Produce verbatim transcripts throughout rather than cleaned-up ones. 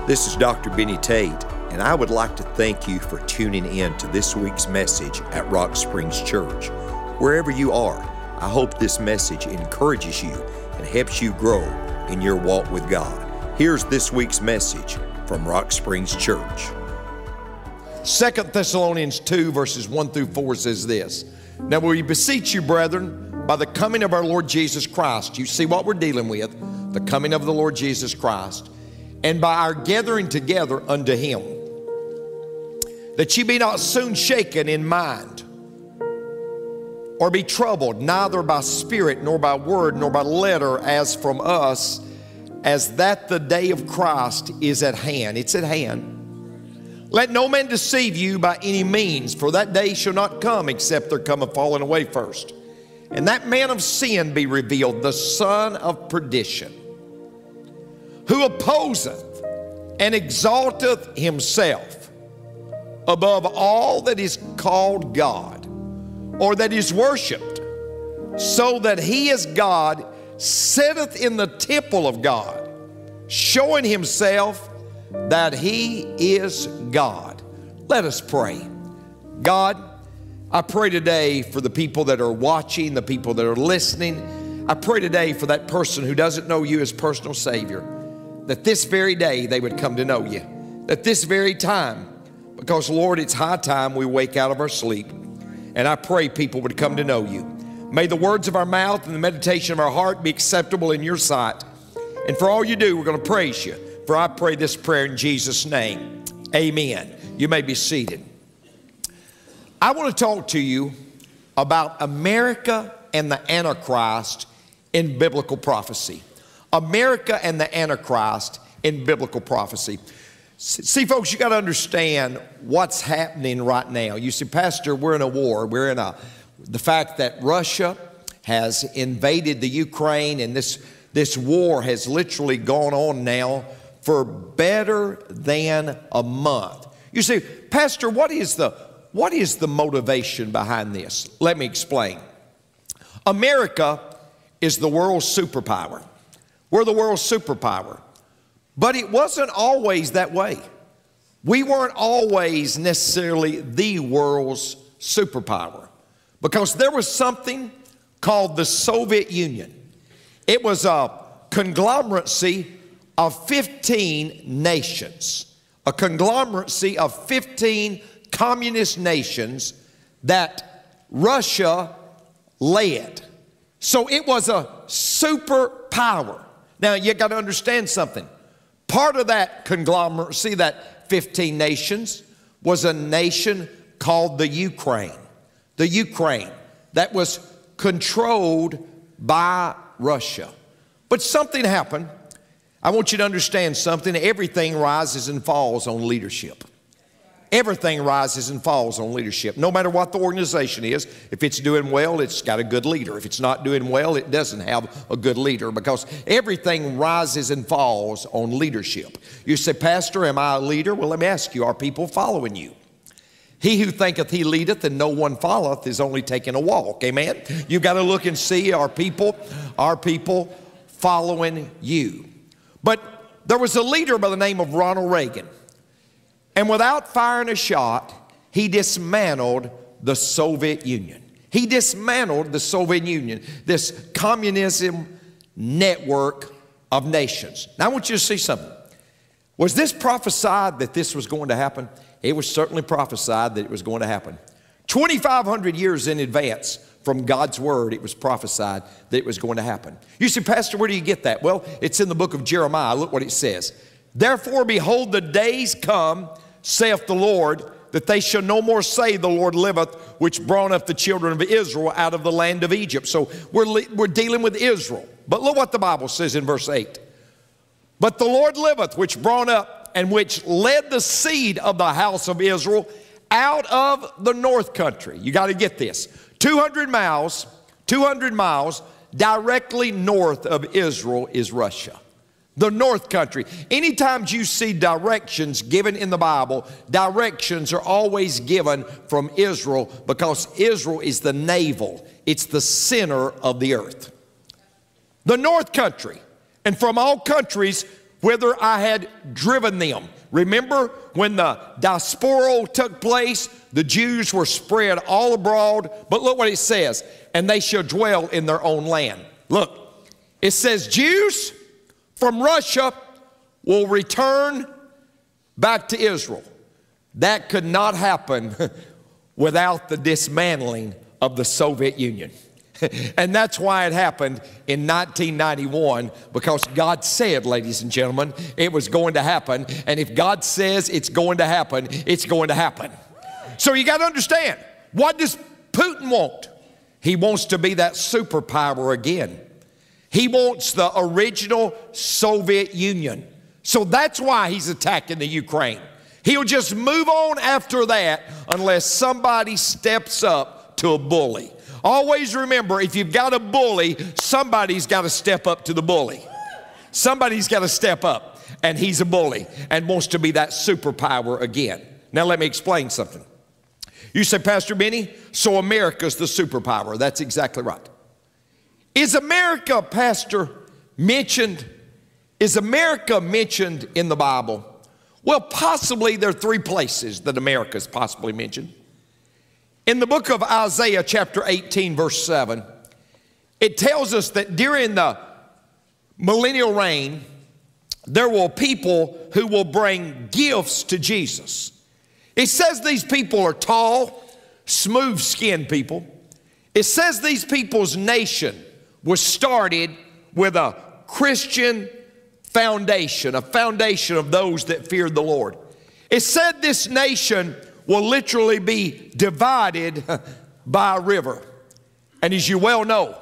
This is Doctor Benny Tate, and I would like to thank you for tuning in to this week's message at Rock Springs Church. Wherever you are, I hope this message encourages you and helps you grow in your walk with God. Here's this week's message from Rock Springs Church. Second Thessalonians two, verses one through four says this. Now we beseech you, brethren, by the coming of our Lord Jesus Christ. You see what we're dealing with, the coming of the Lord Jesus Christ. And by our gathering together unto him, that ye be not soon shaken in mind, or be troubled, neither by spirit, nor by word, nor by letter, as from us, as that the day of Christ is at hand. It's at hand. Let no man deceive you by any means, for that day shall not come, except there come a falling away first. And that man of sin be revealed, the son of perdition, who opposeth and exalteth himself above all that is called God, or that is worshipped, so that he as God sitteth in the temple of God, showing himself that he is God. Let us pray. God, I pray today for the people that are watching, the people that are listening. I pray today for that person who doesn't know you as personal Savior, that this very day they would come to know you, that this very time, because Lord, it's high time we wake out of our sleep. And I pray people would come to know you. May the words of our mouth and the meditation of our heart be acceptable in your sight. And for all you do, we're going to praise you. For I pray this prayer in Jesus' name. Amen. You may be seated. I want to talk to you about America and the Antichrist in biblical prophecy. America and the Antichrist in biblical prophecy. See, folks, you got to understand what's happening right now. You see, Pastor, we're in a war. We're in a, the fact that Russia has invaded the Ukraine, and this, this war has literally gone on now for better than a month. You see, Pastor, what is the, what is the motivation behind this? Let me explain. America is the world's superpower. We're the world's superpower. But it wasn't always that way. We weren't always necessarily the world's superpower, because there was something called the Soviet Union. It was a conglomeracy of fifteen nations, a conglomeracy of fifteen communist nations that Russia led. So it was a superpower. Now, you got to understand something. Part of that conglomeracy, that fifteen nations, was a nation called the Ukraine. The Ukraine that was controlled by Russia. But something happened. I want you to understand something. Everything rises and falls on leadership. Everything rises and falls on leadership. No matter what the organization is, if it's doing well, it's got a good leader. If it's not doing well, it doesn't have a good leader, because everything rises and falls on leadership. You say, Pastor, am I a leader? Well, let me ask you, are people following you? He who thinketh he leadeth and no one followeth is only taking a walk. Amen? You've got to look and see, are people, are people following you? But there was a leader by the name of Ronald Reagan. And without firing a shot, he dismantled the Soviet Union. He dismantled the Soviet Union, this communism network of nations. Now I want you to see something. Was this prophesied that this was going to happen? It was certainly prophesied that it was going to happen. twenty-five hundred years in advance from God's word, it was prophesied that it was going to happen. You say, Pastor, where do you get that? Well, it's in the book of Jeremiah. Look what it says. Therefore, behold, the days come, saith the Lord, that they shall no more say, the Lord liveth, which brought up the children of Israel out of the land of Egypt. So we're, we're dealing with Israel. But look what the Bible says in verse eight. But the Lord liveth, which brought up and which led the seed of the house of Israel out of the north country. You got to get this. two hundred miles, two hundred miles directly north of Israel is Russia. The north country. Anytime you see directions given in the Bible, directions are always given from Israel, because Israel is the navel. It's the center of the earth. The north country. And from all countries whither I had driven them. Remember when the diaspora took place, the Jews were spread all abroad. But look what it says, and they shall dwell in their own land. Look, it says Jews from Russia will return back to Israel. That could not happen without the dismantling of the Soviet Union. And that's why it happened in nineteen ninety-one, because God said, ladies and gentlemen, it was going to happen. And if God says it's going to happen, it's going to happen. So you got to understand, what does Putin want? He wants to be that superpower again. He wants the original Soviet Union. So that's why he's attacking the Ukraine. He'll just move on after that unless somebody steps up to a bully. Always remember, if you've got a bully, somebody's got to step up to the bully. Somebody's got to step up, and he's a bully and wants to be that superpower again. Now let me explain something. You say, Pastor Benny, so America's the superpower. That's exactly right. Is America, Pastor, mentioned? Is America mentioned in the Bible? Well, possibly there are three places that America is possibly mentioned. In the book of Isaiah chapter eighteen verse seven, it tells us that during the millennial reign, there will people who will bring gifts to Jesus. It says these people are tall, smooth-skinned people. It says these people's nation was started with a Christian foundation, a foundation of those that feared the Lord. It said this nation will literally be divided by a river. And as you well know,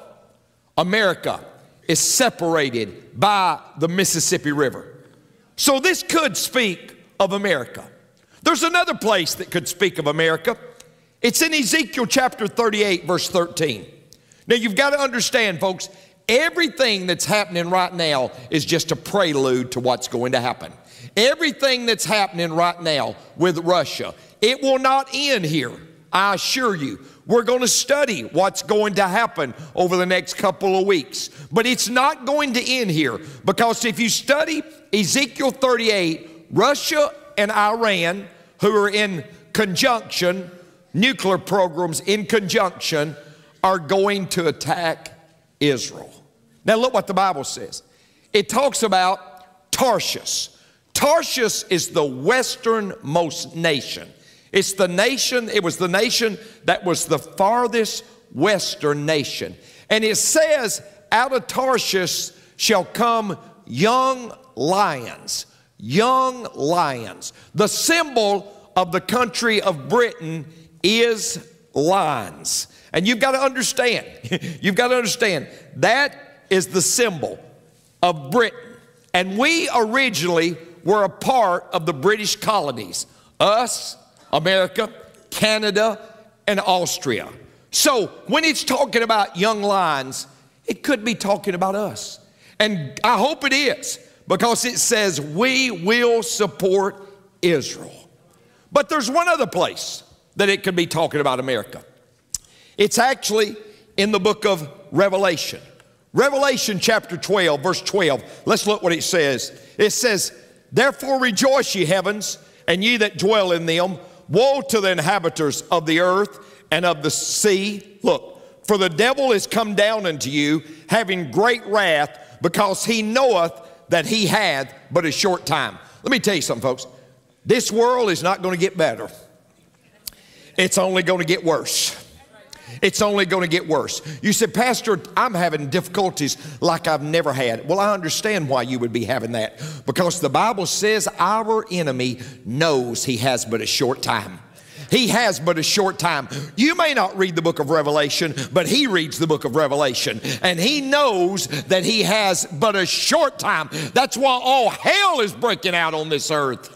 America is separated by the Mississippi River. So this could speak of America. There's another place that could speak of America. It's in Ezekiel chapter thirty-eight, verse thirteen. Now you've got to understand, folks, everything that's happening right now is just a prelude to what's going to happen. Everything that's happening right now with Russia, it will not end here, I assure you. We're going to study what's going to happen over the next couple of weeks. But it's not going to end here, because if you study Ezekiel thirty-eight, Russia and Iran, who are in conjunction, nuclear programs in conjunction, are going to attack Israel. Now look what the Bible says. It talks about Tarshish. Tarshish is the westernmost nation. It's the nation, it was the nation that was the farthest western nation. And it says, out of Tarshish shall come young lions. Young lions. The symbol of the country of Britain is lions. And you've got to understand, you've got to understand, that is the symbol of Britain. And we originally were a part of the British colonies. Us, America, Canada, and Austria. So when it's talking about young lions, it could be talking about us. And I hope it is, because it says we will support Israel. But there's one other place that it could be talking about America. It's actually in the book of Revelation. Revelation chapter twelve, verse twelve. Let's look what it says. It says, therefore rejoice, ye heavens, and ye that dwell in them. Woe to the inhabitants of the earth and of the sea. Look, for the devil is come down unto you, having great wrath, because he knoweth that he hath but a short time. Let me tell you something, folks. This world is not going to get better. It's only going to get worse. It's only going to get worse. You said, Pastor, I'm having difficulties like I've never had. Well, I understand why you would be having that, because the Bible says our enemy knows he has but a short time. He has but a short time. You may not read the book of Revelation, but he reads the book of Revelation, and he knows that he has but a short time. That's why all hell is breaking out on this earth.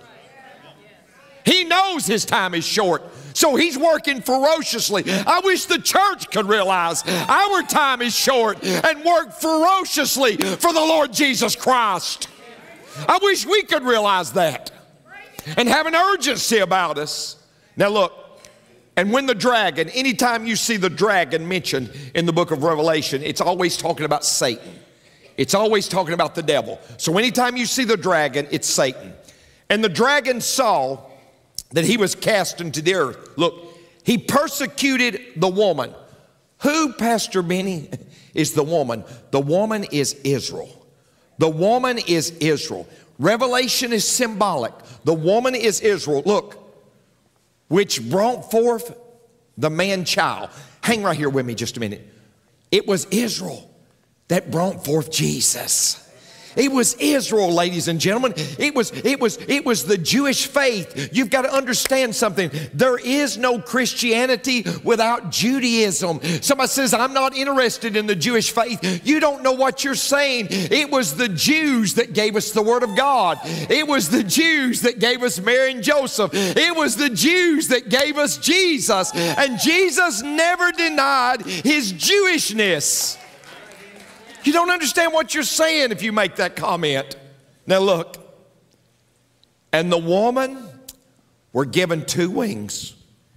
He knows his time is short. So he's working ferociously. I wish the church could realize our time is short and work ferociously for the Lord Jesus Christ. I wish we could realize that and have an urgency about us. Now look, and when the dragon, anytime you see the dragon mentioned in the book of Revelation, it's always talking about Satan. It's always talking about the devil. So anytime you see the dragon, it's Satan. And the dragon saw that he was cast into the earth. Look, he persecuted the woman. Who, Pastor Benny, is the woman? The woman is Israel. The woman is Israel. Revelation is symbolic. The woman is Israel. Look, which brought forth the man-child. Hang right here with me just a minute. It was Israel that brought forth Jesus. It was Israel, ladies and gentlemen. It was, it was, it was the Jewish faith. You've got to understand something. There is no Christianity without Judaism. Somebody says, I'm not interested in the Jewish faith. You don't know what you're saying. It was the Jews that gave us the Word of God. It was the Jews that gave us Mary and Joseph. It was the Jews that gave us Jesus. And Jesus never denied his Jewishness. You don't understand what you're saying if you make that comment. Now look, and the woman were given two wings.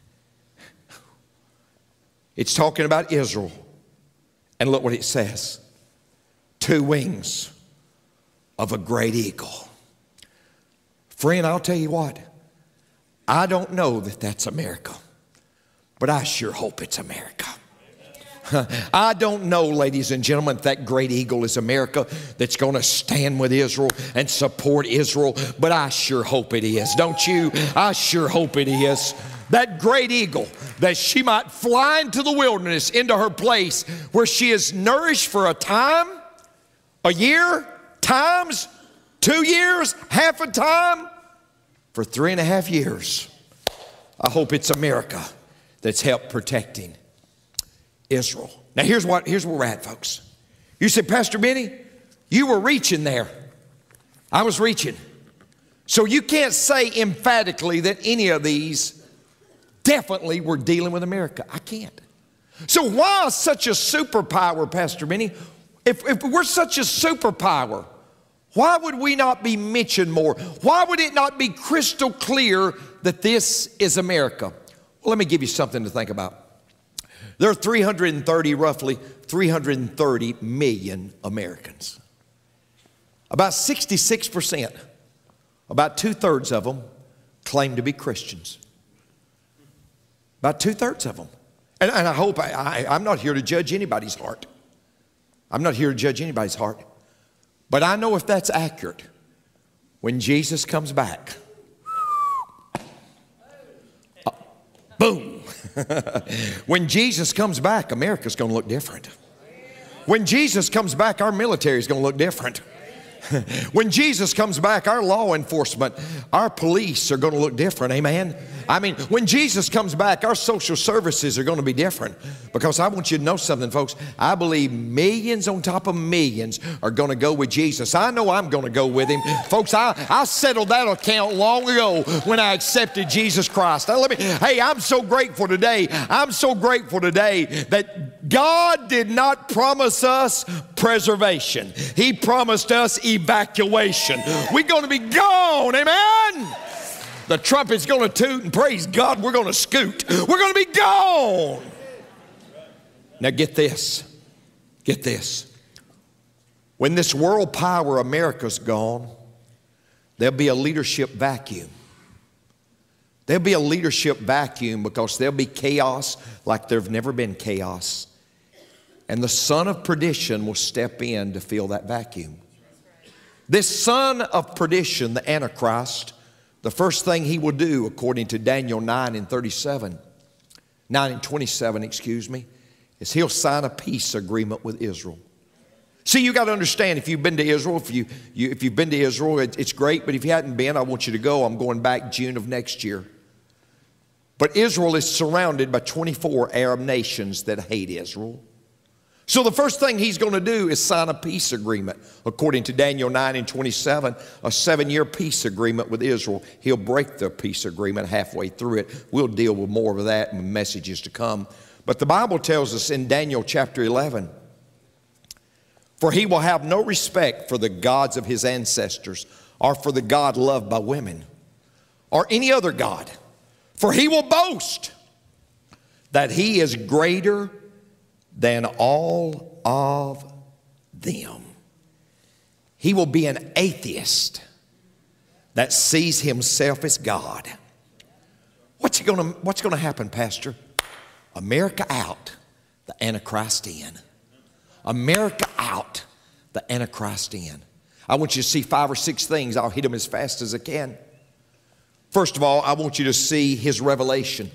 It's talking about Israel. And look what it says. Two wings of a great eagle. Friend, I'll tell you what. I don't know that that's America, but I sure hope it's America. I don't know, ladies and gentlemen, if that great eagle is America that's going to stand with Israel and support Israel, but I sure hope it is. Don't you? I sure hope it is. That great eagle, that she might fly into the wilderness, into her place where she is nourished for a time, a year, times, two years, half a time, for three and a half years. I hope it's America that's helped protecting Israel. Now here's what here's where we're at, folks. You said, Pastor Benny, you were reaching there. I was reaching. So you can't say emphatically that any of these definitely were dealing with America. I can't. So why such a superpower, Pastor Benny? If, if we're such a superpower, why would we not be mentioned more? Why would it not be crystal clear that this is America? Well, let me give you something to think about. There are three hundred thirty, roughly three hundred thirty million Americans. About sixty-six percent, about two-thirds of them claim to be Christians. About two-thirds of them. And, and I hope, I, I, I'm not here to judge anybody's heart. I'm not here to judge anybody's heart. But I know if that's accurate, when Jesus comes back, uh, boom. When Jesus comes back, America's going to look different. When Jesus comes back, our military is going to look different. When Jesus comes back, our law enforcement, our police are going to look different. Amen. I mean, when Jesus comes back, our social services are going to be different. Because I want you to know something, folks. I believe millions on top of millions are going to go with Jesus. I know I'm going to go with him. Folks, I, I settled that account long ago when I accepted Jesus Christ. Now, let me, hey, I'm so grateful today. I'm so grateful today that God did not promise us preservation. He promised us evacuation. We're going to be gone. Amen. The trumpet's going to toot, and praise God, we're going to scoot. We're going to be gone. Now get this. Get this. When this world power America's gone, there'll be a leadership vacuum. There'll be a leadership vacuum because there'll be chaos like there's never been chaos. And the son of perdition will step in to fill that vacuum. This son of perdition, the Antichrist, the first thing he will do, according to Daniel nine and thirty-seven, nine and twenty-seven, excuse me, is he'll sign a peace agreement with Israel. See, you got to understand, if you've been to Israel, if, you, you, if you've been to Israel, it, it's great, but if you hadn't been, I want you to go. I'm going back June of next year. But Israel is surrounded by twenty-four Arab nations that hate Israel. So the first thing he's going to do is sign a peace agreement. According to Daniel nine and twenty-seven, a seven-year peace agreement with Israel. He'll break the peace agreement halfway through it. We'll deal with more of that in messages to come. But the Bible tells us in Daniel chapter eleven, for he will have no respect for the gods of his ancestors, or for the God loved by women, or any other god. For he will boast that he is greater than all of them. he will be an atheist that sees himself as God. What's he gonna, what's gonna happen, Pastor? America out, the Antichrist in. America out, the Antichrist in. I want you to see five or six things. I'll hit them as fast as I can. First of all, I want you to see his revelation.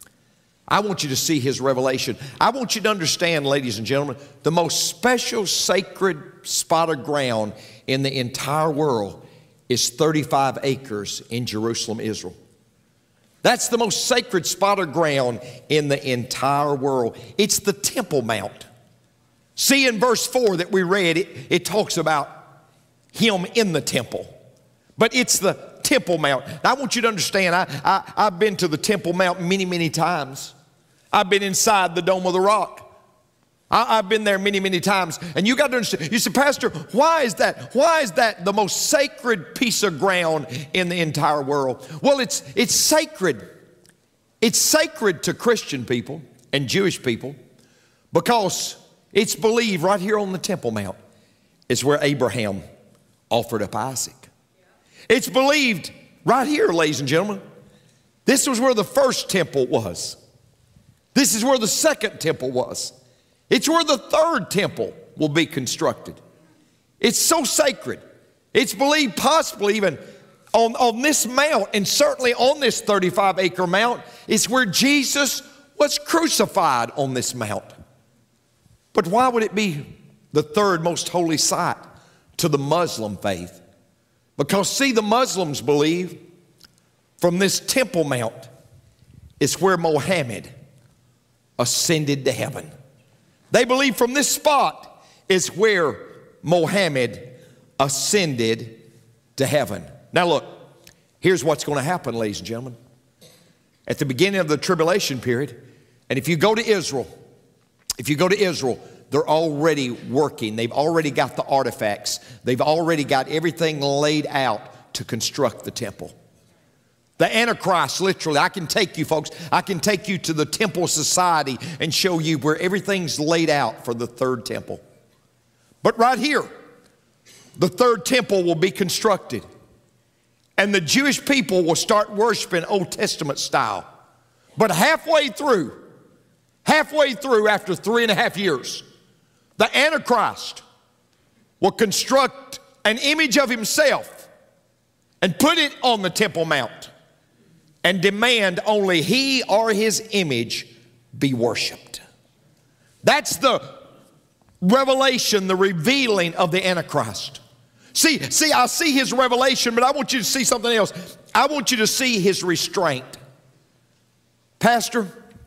I want you to see his revelation. I want you to understand, ladies and gentlemen, the most special sacred spot of ground in the entire world is thirty-five acres in Jerusalem, Israel. That's the most sacred spot of ground in the entire world. It's the Temple Mount. See, in verse four that we read, it, it talks about him in the temple. But it's the Temple Mount. Now, I want you to understand, I, I, I've been to the Temple Mount many, many times. I've been inside the Dome of the Rock. I, I've been there many, many times. And you got to understand, you say, Pastor, why is that? Why is that the most sacred piece of ground in the entire world? Well, it's, it's sacred. It's sacred to Christian people and Jewish people because it's believed right here on the Temple Mount is where Abraham offered up Isaac. It's believed right here, ladies and gentlemen. This was where the first temple was. This is where the second temple was. It's where the third temple will be constructed. It's so sacred. It's believed possibly even on, on this mount, and certainly on this thirty-five acre mount, is where Jesus was crucified on this mount. But why would it be the third most holy site to the Muslim faith? Because, see, the Muslims believe from this Temple Mount is where Muhammad ascended to heaven. They believe from this spot is where Muhammad ascended to heaven. Now look, here's what's going to happen, ladies and gentlemen. At the beginning of the tribulation period, and if you go to Israel, if you go to Israel, they're already working. They've already got the artifacts. They've already got everything laid out to construct the temple. The Antichrist, literally, I can take you folks, I can take you to the Temple Society and show you where everything's laid out for the third temple. But right here, the third temple will be constructed. And the Jewish people will start worshiping Old Testament style. But halfway through, halfway through after three and a half years, the Antichrist will construct an image of himself and put it on the Temple Mount and demand only he or his image be worshiped. That's the revelation, the revealing of the Antichrist. See, see, I see his revelation, but I want you to see something else. I want you to see his restraint. Pastor,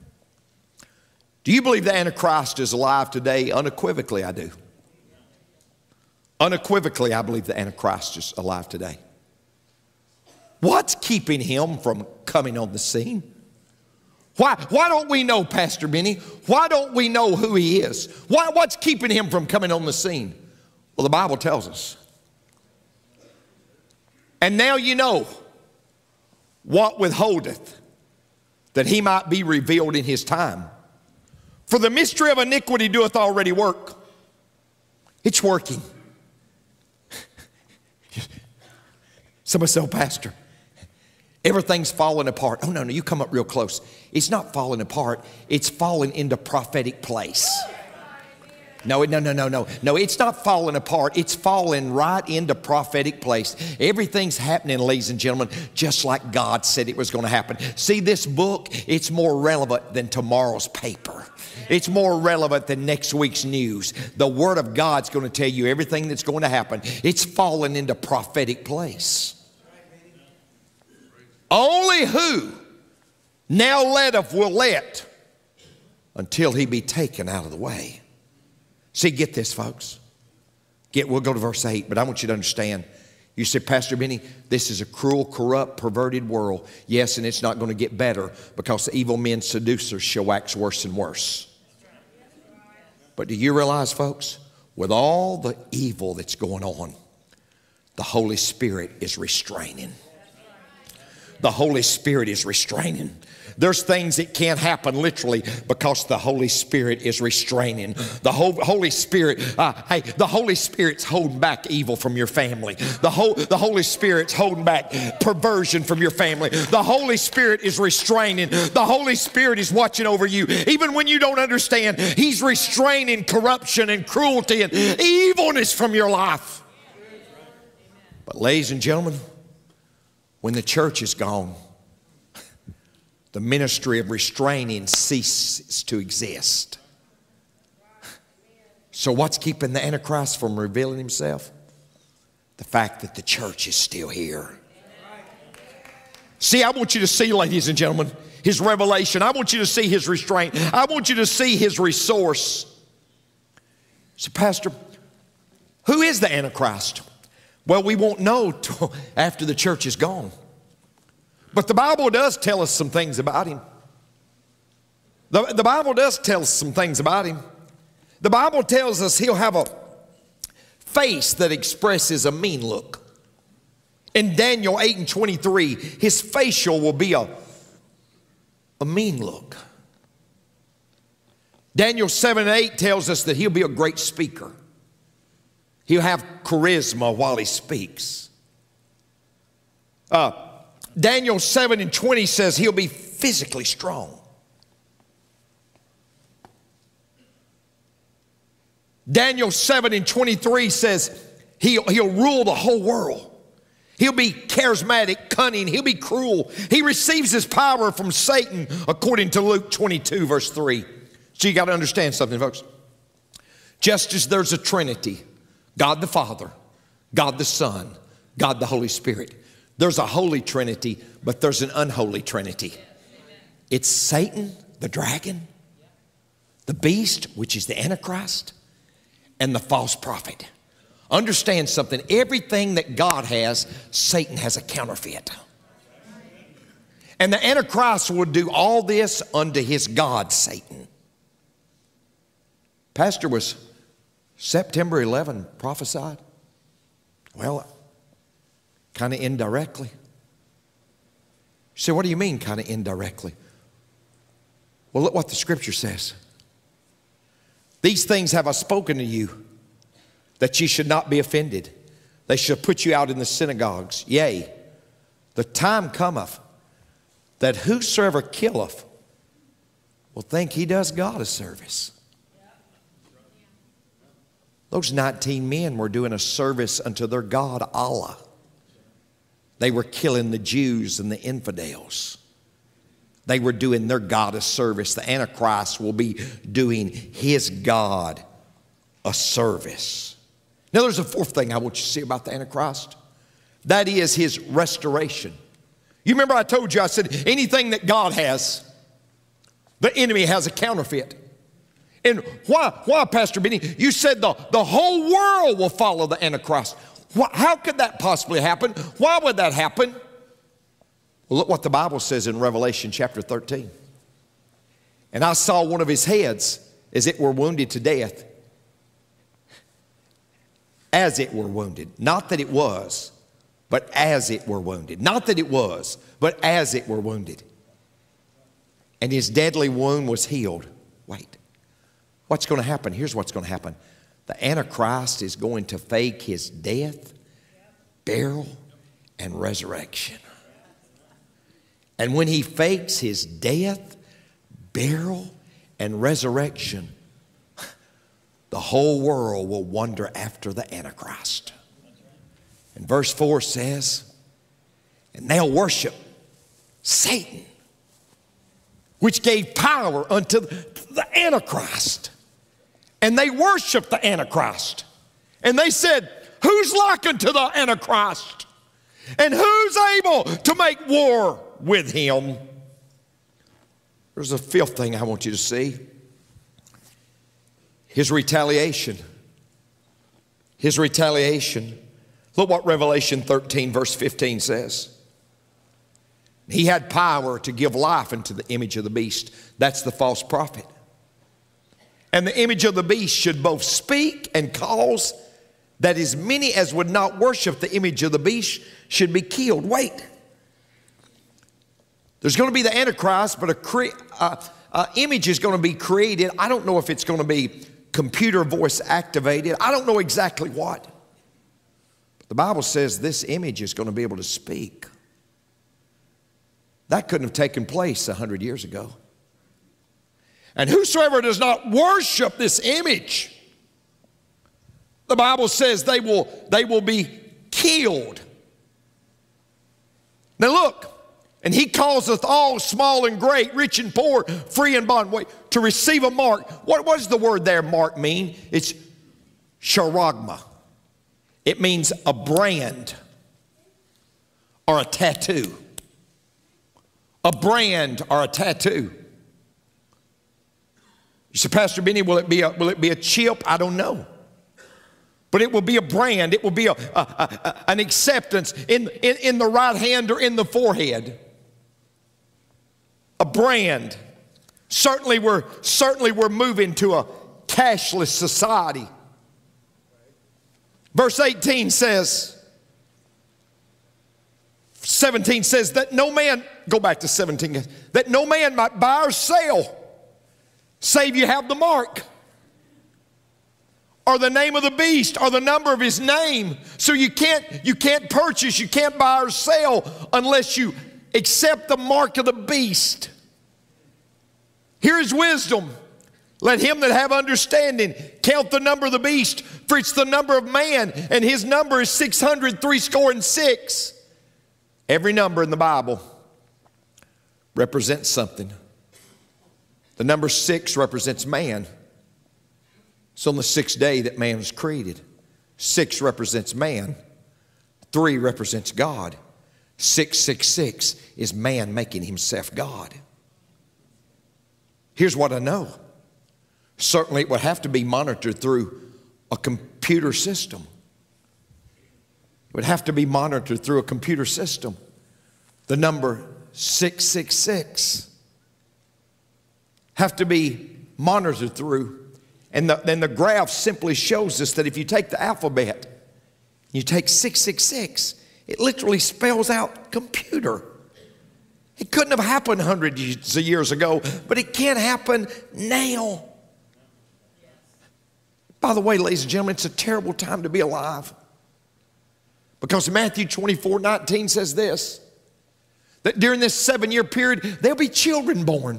do you believe the Antichrist is alive today? Unequivocally, I do. Unequivocally, I believe the Antichrist is alive today. What's keeping him from coming on the scene? Why, why don't we know, Pastor Benny? Why don't we know who he is? Why, what's keeping him from coming on the scene? Well, the Bible tells us. And now you know what withholdeth, that he might be revealed in his time. For the mystery of iniquity doeth already work. It's working. Somebody said, oh, Pastor, everything's falling apart. Oh, no, no, you come up real close. It's not falling apart. It's falling into prophetic place. No, no, no, no, no. No, it's not falling apart. It's falling right into prophetic place. Everything's happening, ladies and gentlemen, just like God said it was going to happen. See, this book, it's more relevant than tomorrow's paper. It's more relevant than next week's news. The Word of God's going to tell you everything that's going to happen. It's fallen into prophetic place. Only who now letteth will let until he be taken out of the way. See, get this, folks. Get, we'll go to verse eight, but I want you to understand. You say, Pastor Benny, this is a cruel, corrupt, perverted world. Yes, and it's not going to get better because the evil men seducers shall wax worse and worse. But do you realize, folks, with all the evil that's going on, the Holy Spirit is restraining. The Holy Spirit is restraining. There's things that can't happen literally because the Holy Spirit is restraining. The Holy Spirit, uh, hey, the Holy Spirit's holding back evil from your family. The, whole, the Holy Spirit's holding back perversion from your family. The Holy Spirit is restraining. The Holy Spirit is watching over you. Even when you don't understand, He's restraining corruption and cruelty and evilness from your life. But ladies and gentlemen, when the church is gone, the ministry of restraining ceases to exist. So what's keeping the Antichrist from revealing himself? The fact that the church is still here. See, I want you to see, ladies and gentlemen, His revelation. I want you to see His restraint. I want you to see His resource. So, Pastor, who is the Antichrist? Well, we won't know till after the church is gone. But the Bible does tell us some things about him. The, the Bible does tell us some things about him. The Bible tells us he'll have a face that expresses a mean look. In Daniel eight and twenty-three, his facial will be a, a mean look. Daniel seven and eight tells us that he'll be a great speaker. He'll have charisma while he speaks. Uh, Daniel seven and twenty says he'll be physically strong. Daniel seven and twenty-three says he'll, he'll rule the whole world. He'll be charismatic, cunning. He'll be cruel. He receives his power from Satan according to Luke twenty-two verse three. So you got to understand something, folks. Just as there's a Trinity, God the Father, God the Son, God the Holy Spirit. There's a holy Trinity, but there's an unholy Trinity. It's Satan, the dragon, the beast, which is the Antichrist, and the false prophet. Understand something. Everything that God has, Satan has a counterfeit. And the Antichrist will do all this unto his God, Satan. Pastor, was September eleventh prophesied? Well, kind of indirectly. You say, what do you mean kind of indirectly? Well, look what the scripture says. These things have I spoken to you, that ye should not be offended. They shall put you out in the synagogues. Yea, the time cometh that whosoever killeth will think he does God a service. Those nineteen men were doing a service unto their God, Allah. They were killing the Jews and the infidels. They were doing their God a service. The Antichrist will be doing his God a service. Now there's a fourth thing I want you to see about the Antichrist. That is his restoration. You remember I told you, I said anything that God has, the enemy has a counterfeit. And why, why, Pastor Benny? You said the, the whole world will follow the Antichrist. How could that possibly happen? Why would that happen? Well, look what the Bible says in Revelation chapter thirteen. And I saw one of his heads as it were wounded to death. As it were wounded. Not that it was, but as it were wounded. Not that it was, but as it were wounded. And his deadly wound was healed. Wait. What's going to happen? Here's what's going to happen. The Antichrist is going to fake his death, burial, and resurrection. And when he fakes his death, burial, and resurrection, the whole world will wonder after the Antichrist. And verse four says, and they'll worship Satan, which gave power unto the Antichrist. And they worshiped the Antichrist. And they said, who's like unto the Antichrist? And who's able to make war with him? There's a fifth thing I want you to see. His retaliation. His retaliation. Look what Revelation thirteen verse fifteen says. He had power to give life into the image of the beast. That's the false prophet. And the image of the beast should both speak and cause that as many as would not worship the image of the beast should be killed. Wait. There's going to be the Antichrist, but a cre- uh, uh, image is going to be created. I don't know if it's going to be computer voice activated. I don't know exactly what. But the Bible says this image is going to be able to speak. That couldn't have taken place a hundred years ago. And whosoever does not worship this image, the Bible says they will, they will be killed. Now look, and he causeth all small and great, rich and poor, free and bond, wait, to receive a mark. What, what does the word there, mark, mean? It's charagma. It means a brand or a tattoo. A brand or a tattoo. You say, Pastor Benny, will it be a, will it be a chip? I don't know. But it will be a brand. It will be a, a, a, an acceptance in, in, in the right hand or in the forehead. A brand. Certainly we're, certainly we're moving to a cashless society. Verse eighteen says, seventeen says that no man, go back to seventeen, that no man might buy or sell, save you have the mark, or the name of the beast, or the number of his name. So you can't, you can't purchase, you can't buy or sell unless you accept the mark of the beast. Here is wisdom. Let him that have understanding count the number of the beast, for it's the number of man, and his number is six hundred three score and six. Every number in the Bible represents something. The number six represents man. It's on the sixth day that man was created. Six represents man. Three represents God. Six, six, six is man making himself God. Here's what I know. Certainly it would have to be monitored through a computer system. It would have to be monitored through a computer system. The number six six six have to be monitored through. And the, then the graph simply shows us that if you take the alphabet, you take six six six, it literally spells out computer. It couldn't have happened hundreds of years ago, but it can happen now. By the way, ladies and gentlemen, it's a terrible time to be alive. Because Matthew twenty-four nineteen says this, that during this seven-year period, there'll be children born.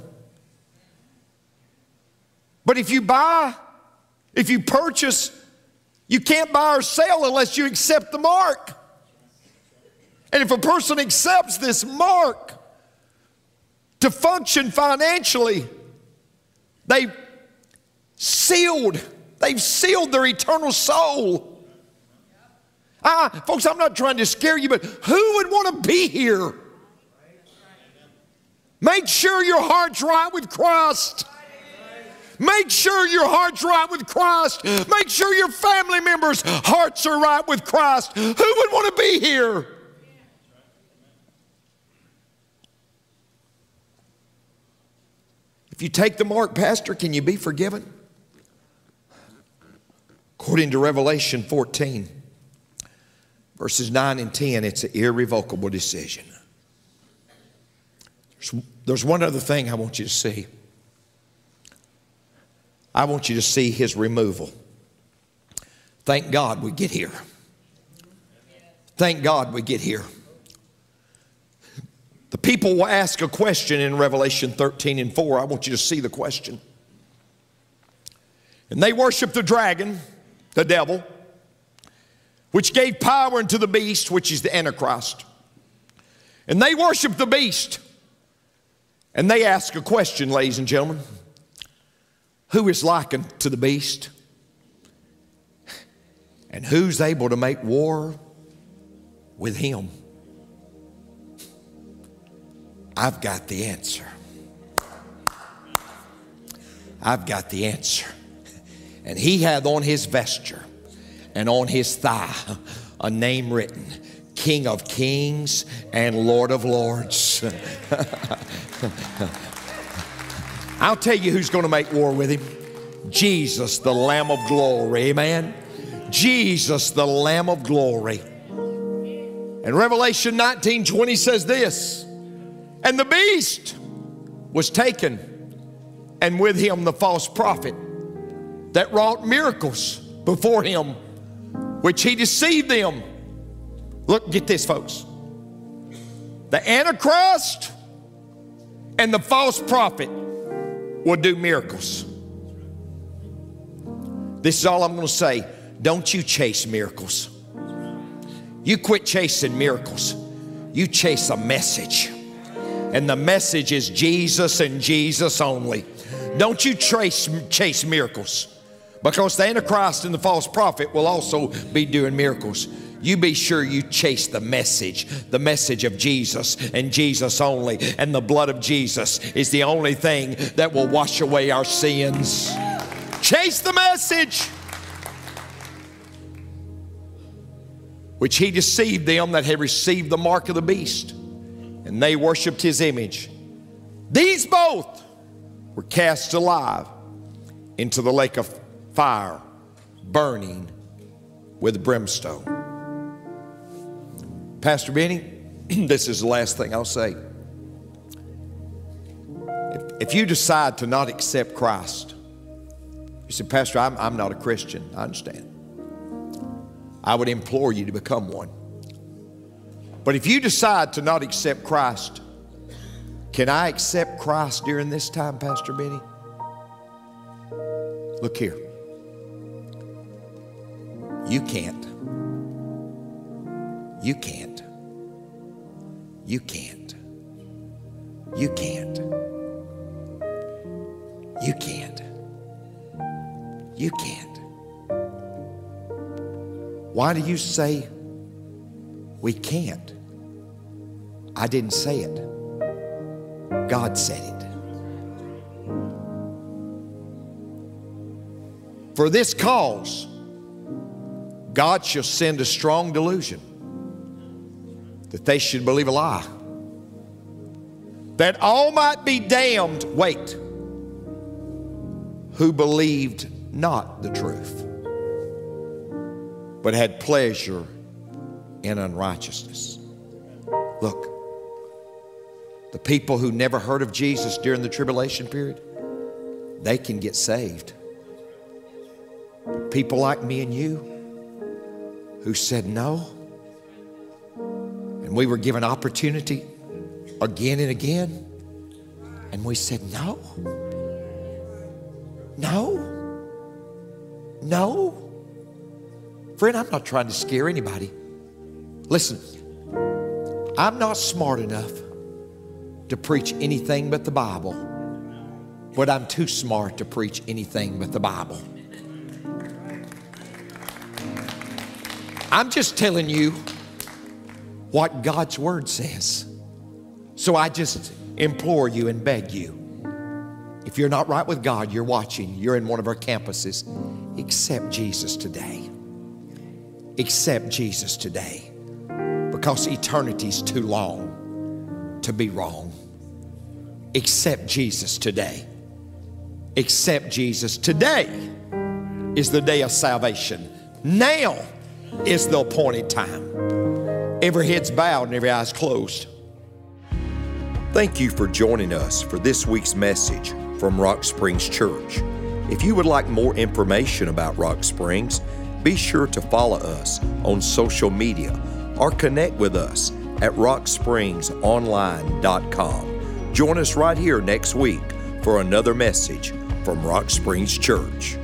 But if you buy, if you purchase, you can't buy or sell unless you accept the mark. And if a person accepts this mark to function financially, they've sealed, they've sealed their eternal soul. Ah, folks, I'm not trying to scare you, but who would want to be here? Make sure your heart's right with Christ. Make sure your heart's right with Christ. Make sure your family members' hearts are right with Christ. Who would want to be here? If you take the mark, Pastor, can you be forgiven? According to Revelation fourteen, verses nine and ten, it's an irrevocable decision. There's, there's one other thing I want you to see. I want you to see his removal. Thank God we get here. Thank God we get here. The people will ask a question in Revelation thirteen and four. I want you to see the question. And they worship the dragon, the devil, which gave power unto the beast, which is the Antichrist. And they worship the beast. And they ask a question, ladies and gentlemen. Who is likened to the beast? And who's able to make war with him? I've got the answer. I've got the answer. And he hath on his vesture and on his thigh a name written, King of Kings and Lord of Lords. I'll tell you who's going to make war with him. Jesus, the Lamb of glory. Amen. Jesus, the Lamb of glory. And Revelation nineteen twenty says this, And the beast was taken, and with him the false prophet that wrought miracles before him, which he deceived them. Look, get this, folks. The Antichrist and the false prophet will do miracles. This is all I'm going to say. Don't you chase miracles. You quit chasing miracles. You chase a message. And the message is Jesus and Jesus only. Don't you trace, chase miracles. Because the Antichrist and the false prophet will also be doing miracles. You be sure you chase the message, the message of Jesus and Jesus only. And the blood of Jesus is the only thing that will wash away our sins. Chase the message. Which he deceived them that had received the mark of the beast, and they worshiped his image. These both were cast alive into the lake of fire, burning with brimstone. Pastor Benny, this is the last thing I'll say. If, if you decide to not accept Christ, you say, Pastor, I'm, I'm not a Christian. I understand. I would implore you to become one. But if you decide to not accept Christ, can I accept Christ during this time, Pastor Benny? Look here. You can't. You can't. You can't. You can't. You can't. You can't. Why do you say we can't? I didn't say it. God said it. For this cause, God shall send a strong delusion, that they should believe a lie, that all might be damned, wait, who believed not the truth, but had pleasure in unrighteousness. Look, the people who never heard of Jesus during the tribulation period, they can get saved. But people like me and you who said no, and we were given opportunity again and again, and we said no, no, no. Friend, I'm not trying to scare anybody. Listen, I'm not smart enough to preach anything but the Bible, but I'm too smart to preach anything but the Bible. I'm just telling you what God's Word says. So I just implore you and beg you, if you're not right with God, you're watching, you're in one of our campuses, accept Jesus today. Accept Jesus today, because eternity's too long to be wrong. Accept Jesus today. Accept Jesus. Today is the day of salvation. Now is the appointed time. Every head's bowed and every eye's closed. Thank you for joining us for this week's message from Rock Springs Church. If you would like more information about Rock Springs, be sure to follow us on social media or connect with us at rock springs online dot com. Join us right here next week for another message from Rock Springs Church.